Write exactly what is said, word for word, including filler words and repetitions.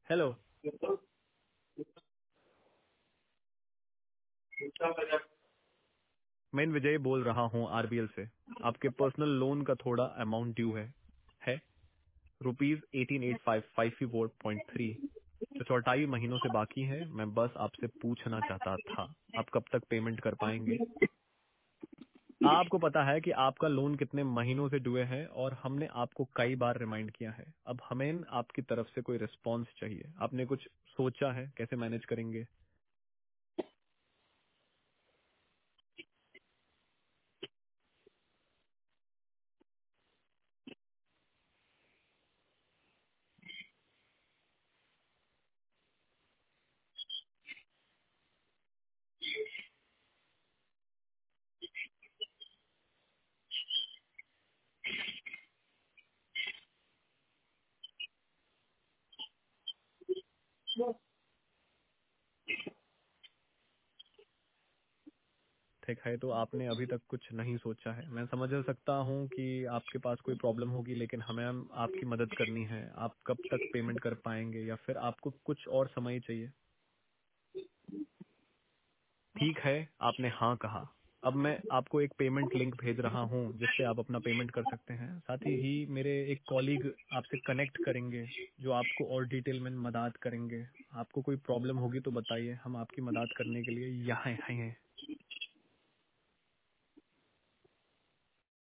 Hello. मैं विजय बोल रहा हूँ आरबीएल से। आपके पर्सनल लोन का थोड़ा अमाउंट ड्यू है है rupees eighteen eight five five four point three जो चौटाई महीनों से बाकी है। मैं बस आपसे पूछना चाहता था आप कब तक पेमेंट कर पाएंगे। आपको पता है कि आपका लोन कितने महीनों से डुए है और हमने आपको कई बार रिमाइंड किया है। अब हमें आपकी तरफ से कोई रिस्पॉन्स चाहिए। आपने कुछ सोचा है कैसे मैनेज करेंगे? ठीक है, तो आपने अभी तक कुछ नहीं सोचा है। मैं समझ सकता हूँ कि आपके पास कोई प्रॉब्लम होगी, लेकिन हमें आपकी मदद करनी है। आप कब तक पेमेंट कर पाएंगे या फिर आपको कुछ और समय चाहिए? ठीक है, आपने हाँ कहा। अब मैं आपको एक पेमेंट लिंक भेज रहा हूँ जिससे आप अपना पेमेंट कर सकते हैं। साथ ही ही मेरे एक कॉलीग आपसे कनेक्ट करेंगे जो आपको और डिटेल में मदद करेंगे। आपको कोई प्रॉब्लम होगी तो बताइए, हम आपकी मदद करने के लिए यहाँ हैं।